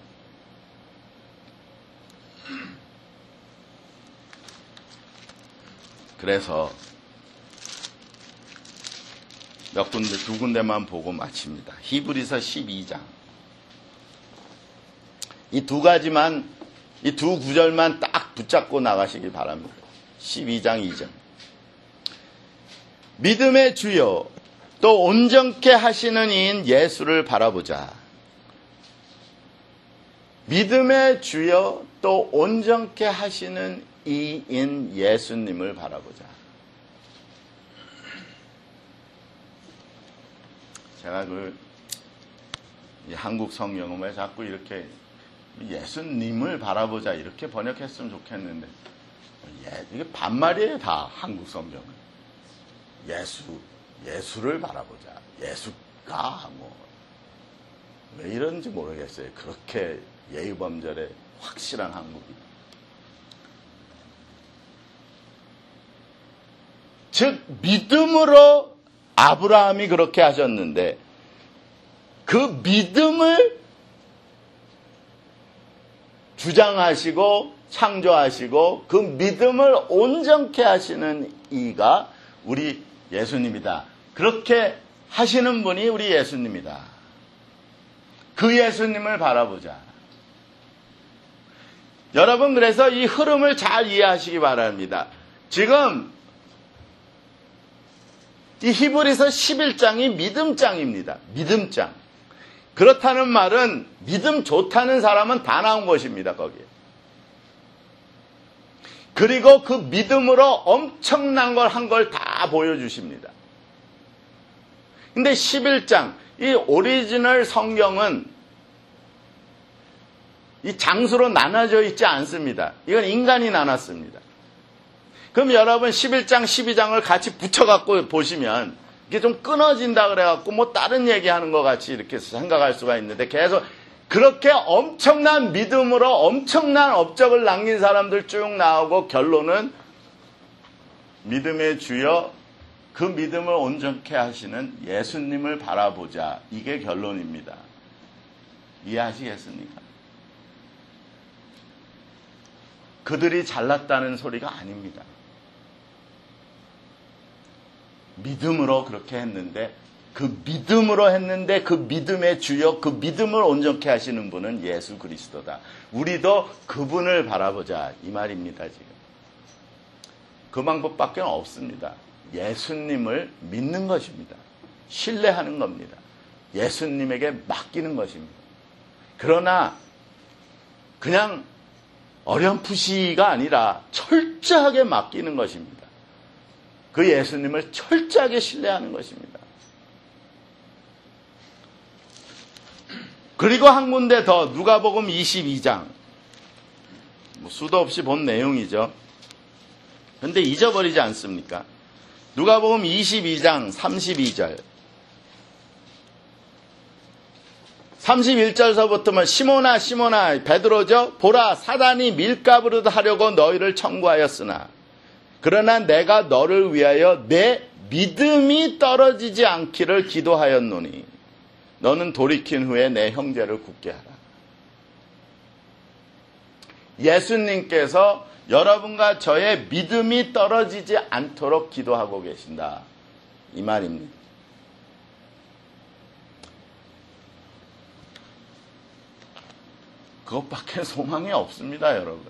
그래서 몇 군데, 두 군데만 보고 마칩니다. 히브리서 십이 장. 이 두 가지만, 이 두 구절만 딱 붙잡고 나가시기 바랍니다. 십이 장 이 절. 믿음의 주여, 또 온전케 하시는 이인 예수를 바라보자. 믿음의 주여, 또 온전케 하시는 이인 예수님을 바라보자. 제가 그 한국 성경은 왜 자꾸 이렇게 예수님을 바라보자 이렇게 번역했으면 좋겠는데, 예, 이게 반말이에요. 다 한국 성경은. 예수, 예수를 바라보자. 예수가 뭐 왜 이런지 모르겠어요. 그렇게 예의범절에 확실한 한국이. 즉 믿음으로 아브라함이 그렇게 하셨는데 그 믿음을 주장하시고 창조하시고 그 믿음을 온전케 하시는 이가 우리 예수님이다. 그렇게 하시는 분이 우리 예수님이다. 그 예수님을 바라보자. 여러분, 그래서 이 흐름을 잘 이해하시기 바랍니다. 지금 이 히브리서 십일 장이 믿음장입니다. 믿음장. 그렇다는 말은 믿음 좋다는 사람은 다 나온 것입니다. 거기에. 그리고 그 믿음으로 엄청난 걸 한 걸 다 보여주십니다. 근데 십일 장, 이 오리지널 성경은 이 장수로 나눠져 있지 않습니다. 이건 인간이 나눴습니다. 그럼 여러분 십일 장, 십이 장을 같이 붙여갖고 보시면 이게 좀 끊어진다 그래갖고 뭐 다른 얘기하는 것 같이 이렇게 생각할 수가 있는데 계속 그렇게 엄청난 믿음으로 엄청난 업적을 남긴 사람들 쭉 나오고 결론은 믿음의 주여 그 믿음을 온전케 하시는 예수님을 바라보자. 이게 결론입니다. 이해하시겠습니까? 그들이 잘났다는 소리가 아닙니다. 믿음으로 그렇게 했는데 그 믿음으로 했는데 그 믿음의 주역 그 믿음을 온전케 하시는 분은 예수 그리스도다. 우리도 그분을 바라보자 이 말입니다. 지금 그 방법밖에 없습니다. 예수님을 믿는 것입니다. 신뢰하는 겁니다. 예수님에게 맡기는 것입니다. 그러나 그냥 어렴풋이가 아니라 철저하게 맡기는 것입니다. 그 예수님을 철저하게 신뢰하는 것입니다. 그리고 한 군데 더, 누가복음 이십이 장. 뭐 수도 없이 본 내용이죠. 그런데 잊어버리지 않습니까? 누가복음 이십이 장 삼십이 절. 삼십일 절서부터는 시몬아 시몬아 베드로죠. 보라, 사단이 밀가부르듯 하려고 너희를 청구하였으나 그러나 내가 너를 위하여 내 믿음이 떨어지지 않기를 기도하였노니 너는 돌이킨 후에 내 형제를 굳게 하라. 예수님께서 여러분과 저의 믿음이 떨어지지 않도록 기도하고 계신다, 이 말입니다. 그것밖에 소망이 없습니다, 여러분.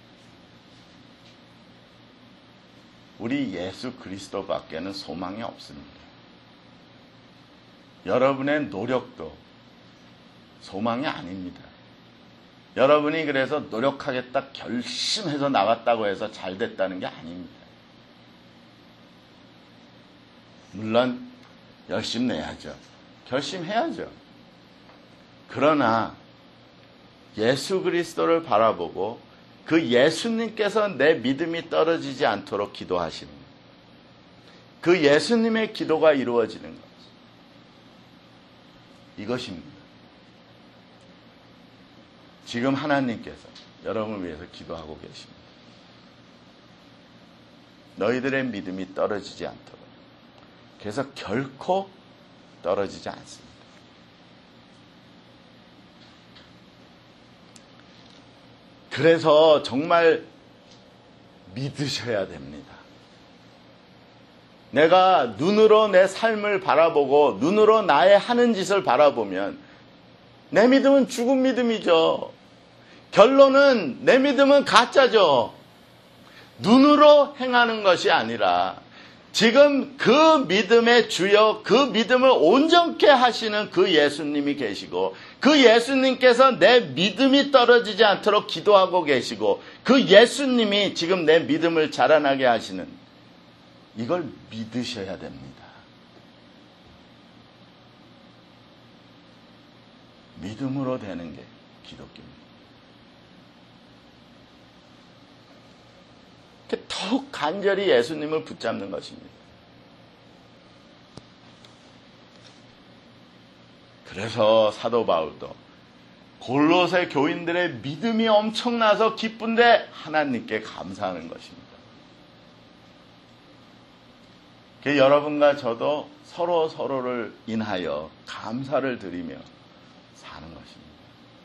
우리 예수 그리스도밖에는 소망이 없습니다. 여러분의 노력도 소망이 아닙니다. 여러분이 그래서 노력하겠다 결심해서 나갔다고 해서 잘 됐다는 게 아닙니다. 물론 열심 내야죠. 결심해야죠. 그러나 예수 그리스도를 바라보고 그 예수님께서 내 믿음이 떨어지지 않도록 기도하시는 것, 그 예수님의 기도가 이루어지는 것, 이것입니다. 지금 하나님께서 여러분을 위해서 기도하고 계십니다. 너희들의 믿음이 떨어지지 않도록. 그래서 결코 떨어지지 않습니다. 그래서 정말 믿으셔야 됩니다. 내가 눈으로 내 삶을 바라보고 눈으로 나의 하는 짓을 바라보면 내 믿음은 죽은 믿음이죠. 결론은 내 믿음은 가짜죠. 눈으로 행하는 것이 아니라 지금 그 믿음의 주여, 그 믿음을 온전케 하시는 그 예수님이 계시고 그 예수님께서 내 믿음이 떨어지지 않도록 기도하고 계시고 그 예수님이 지금 내 믿음을 자라나게 하시는, 이걸 믿으셔야 됩니다. 믿음으로 되는 게 기독교입니다. 더욱 간절히 예수님을 붙잡는 것입니다. 그래서 사도 바울도 골로새 교인들의 믿음이 엄청나서 기쁜데 하나님께 감사하는 것입니다. 여러분과 저도 서로 서로를 인하여 감사를 드리며 사는 것입니다.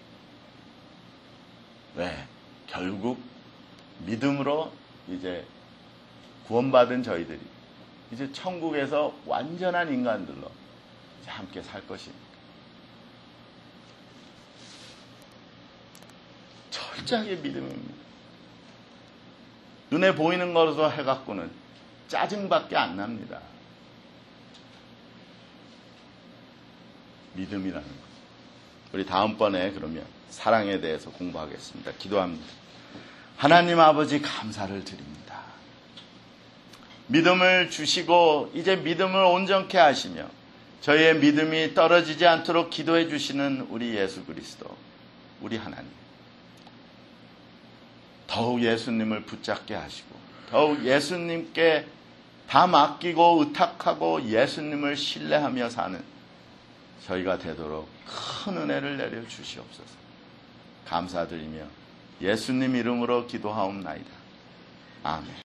왜? 결국 믿음으로 이제 구원받은 저희들이 이제 천국에서 완전한 인간들로 이제 함께 살 것입니다. 철저하게 믿음입니다. 눈에 보이는 것으로 해갖고는 짜증밖에 안 납니다. 믿음이라는 것. 우리 다음번에 그러면 사랑에 대해서 공부하겠습니다. 기도합니다. 하나님 아버지, 감사를 드립니다. 믿음을 주시고 이제 믿음을 온전케 하시며 저희의 믿음이 떨어지지 않도록 기도해 주시는 우리 예수 그리스도, 우리 하나님, 더욱 예수님을 붙잡게 하시고 더욱 예수님께 다 맡기고 의탁하고 예수님을 신뢰하며 사는 저희가 되도록 큰 은혜를 내려 주시옵소서. 감사드리며 예수님 이름으로 기도하옵나이다. 아멘.